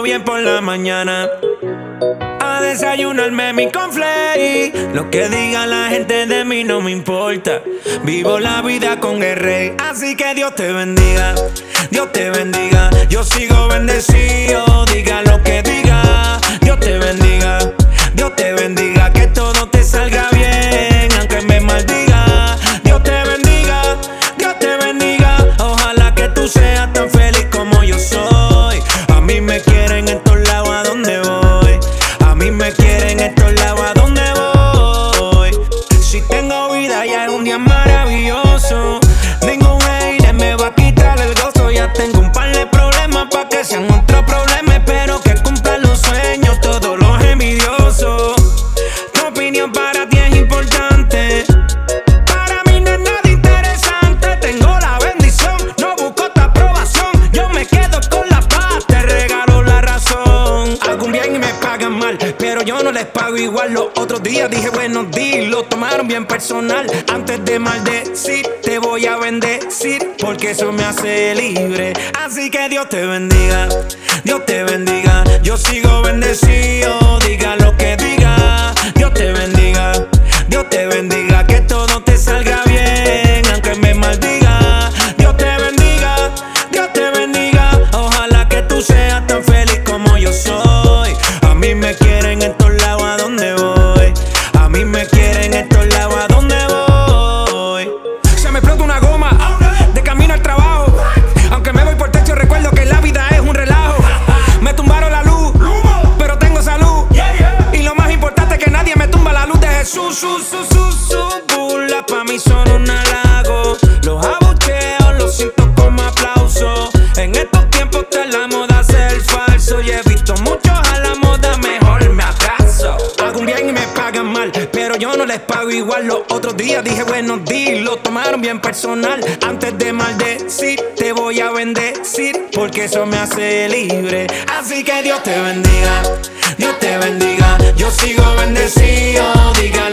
bien por la mañana a desayunarme mi cornflakes. Lo que diga la gente de mí no me importa. Vivo la vida con el rey. Así que Dios te bendiga, Dios te bendiga. Yo sigo bendecido, diga lo que diga. Dios te bendiga, Dios te bendiga. Que todo te salga bien, aunque me maldiga. Dios te bendiga, Dios te bendiga. Ojalá que tú seas tan feliz como yo soy. A mí me quieren en todos lados a donde voy. A mí me quieren en todos lados a donde voy. Si tengo vida ya es un día maravilloso. Ningún hater me va a quitar el gozo. Ya tengo un par de problemas pa' que sean otro problema. Espero que cumplan los sueños todos los envidiosos. Tu opinión para ti es importante. Para mí no es nada interesante. Tengo la bendición, no busco tu aprobación. Yo me quedo con la paz, te regalo la razón. Hago un bien y me pagan mal, pero yo no les pago igual. Los otros días dije buenos días, lo tomaron bien personal. Antes de maldecir, te voy a bendecir, porque eso me hace libre. Así que Dios te bendiga, Dios te bendiga. Yo sigo bendecido, diga lo que diga. Dios te bendiga, Dios te bendiga. Que todo te salga bien, aunque me maldiga. Dios te bendiga, Dios te bendiga. Ojalá que tú seas tan feliz como yo soy. A mí me quieren en todos lados a donde voy. A mí me quieren en todos lados a donde voy. Se me explota una goma de camino al trabajo. Aunque me voy por techo, recuerdo que la vida es un relajo. Me tumbaron la luz, pero tengo salud. Y lo más importante es que nadie me tumba la luz de Jesús. Sus burlas pa' mí son un halago. Los abucheos los siento como aplauso. En estos tiempos está la moda ser falso. Y he visto muchos a la moda, mejor me abrazo. Hago un bien y me pagan mal, pero yo no les pago igual. Los otros días dije buenos días, lo tomaron bien personal. Antes de maldecir, te voy a bendecir, porque eso me hace libre. Así que Dios te bendiga, Dios te bendiga. Yo sigo bendecido, diga